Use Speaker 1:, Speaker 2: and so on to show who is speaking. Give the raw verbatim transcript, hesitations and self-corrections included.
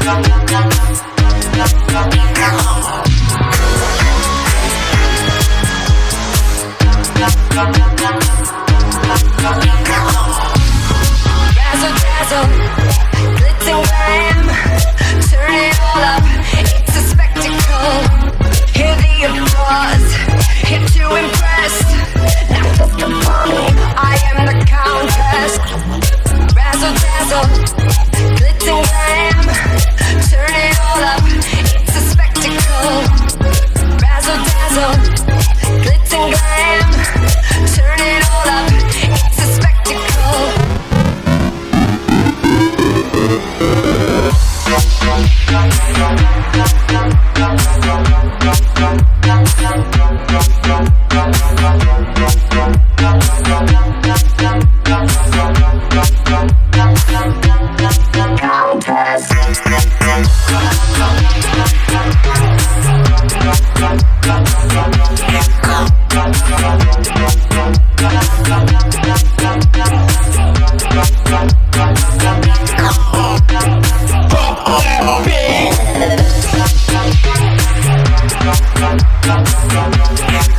Speaker 1: Razzle dazzle, glitz and glam, turn it all up, it's a spectacle. Hear the applause, here to impress. Now let's come on in, I am the countess. Razzle dazzle, glitz and glam, turn it all up, it's a spectacle. Razzle dazzle, glitz and glam, turn it all up, it's a spectacle.
Speaker 2: Big